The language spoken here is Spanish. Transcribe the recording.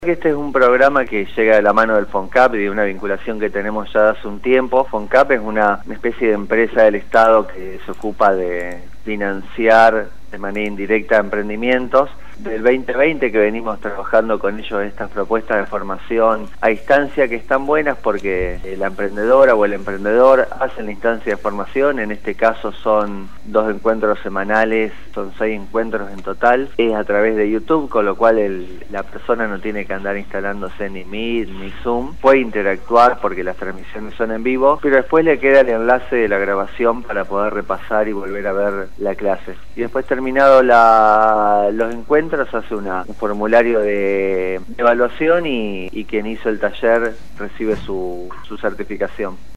Este es un programa que llega de la mano del FONCAP y de una vinculación que tenemos ya hace un tiempo. FONCAP es una especie de empresa del Estado que se ocupa de financiar de manera indirecta emprendimientos. Del 2020 que venimos trabajando con ellos estas propuestas de formación a distancia que están buenas porque la emprendedora o el emprendedor hacen la instancia de formación. En este caso son 2 encuentros semanales, son 6 encuentros en total. Es a través de YouTube, con lo cual la persona no tiene que andar instalándose ni Meet ni Zoom. Puede interactuar porque las transmisiones son en vivo, pero después le queda el enlace de la grabación para poder repasar y volver a ver la clase. Y después terminado los encuentros hace un formulario de evaluación y quien hizo el taller recibe su certificación.